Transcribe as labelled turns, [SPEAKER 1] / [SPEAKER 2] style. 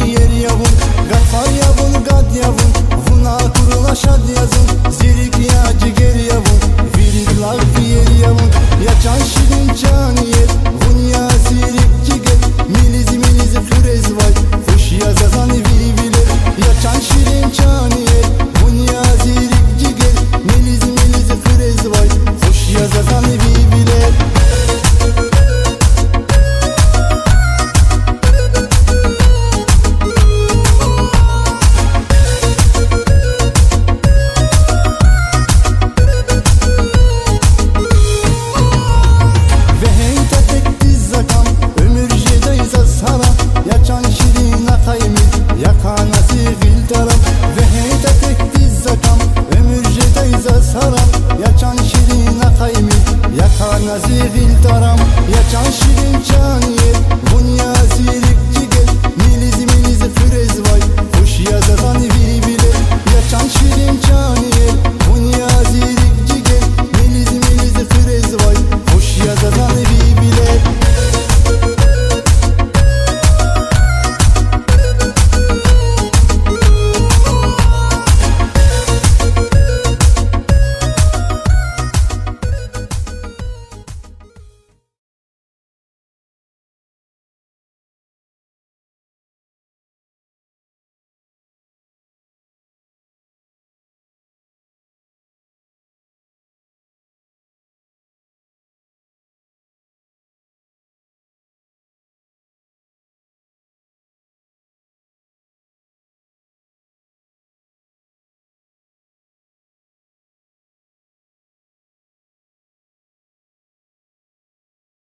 [SPEAKER 1] yer yavun, gaffar yavun, gad yavun, vuna kurula şad yazın, zirik ya ciger yavun, virik lag yer yavun, ya can şirin can yer, vun ya zirik ciger, miliz miliz fırez vay, hoş yazazan viri bilir, ya can şirin can yer, vun ya zirik ciger, miliz miliz fırez vay, hoş yazazan viri bilir. Yakan şirin akayımız, yakan